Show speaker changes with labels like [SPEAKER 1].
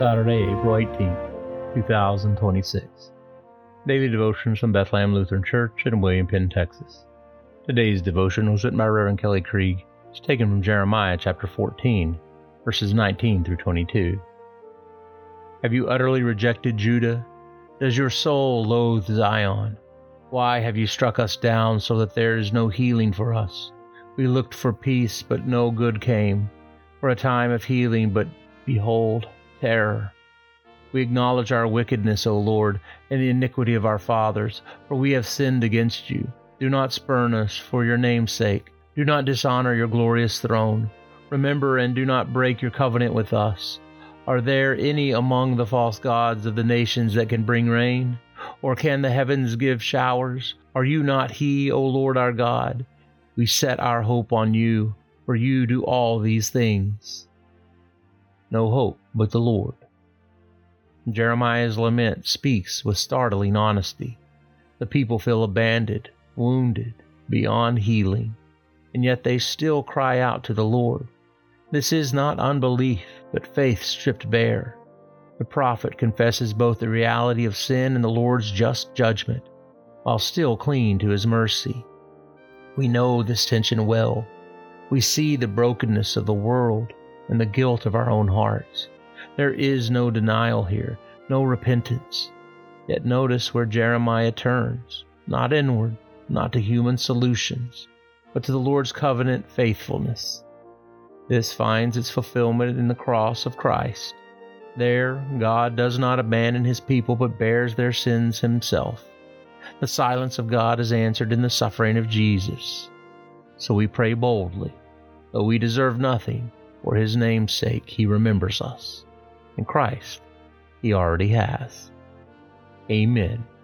[SPEAKER 1] Saturday, April 18th, 2026. Daily devotions from Bethlehem Lutheran Church in William Penn, Texas. Today's devotion was written by Reverend Kelly Krieg. It's taken from Jeremiah chapter 14, verses 19 through 22. Have you utterly rejected Judah? Does your soul loathe Zion? Why have you struck us down so that there is no healing for us? We looked for peace, but no good came, for a time of healing, but behold, terror. We acknowledge our wickedness, O Lord, and the iniquity of our fathers, for we have sinned against you. Do not spurn us for your name's sake. Do not dishonor your glorious throne. Remember and do not break your covenant with us. Are there any among the false gods of the nations that can bring rain? Or can the heavens give showers? Are you not he, O Lord our God? We set our hope on you, for you do all these things. No hope but the Lord. Jeremiah's lament speaks with startling honesty. The people feel abandoned, wounded, beyond healing, and yet they still cry out to the Lord. This is not unbelief, but faith stripped bare. The prophet confesses both the reality of sin and the Lord's just judgment, while still clinging to his mercy. We know this tension well. We see the brokenness of the world and the guilt of our own hearts. There is no denial here, no repentance. Yet notice where Jeremiah turns, not inward, not to human solutions, but to the Lord's covenant faithfulness. This finds its fulfillment in the cross of Christ. There, God does not abandon his people, but bears their sins himself. The silence of God is answered in the suffering of Jesus. So we pray boldly. Though we deserve nothing, for his name's sake he remembers us. In Christ, he already has. Amen.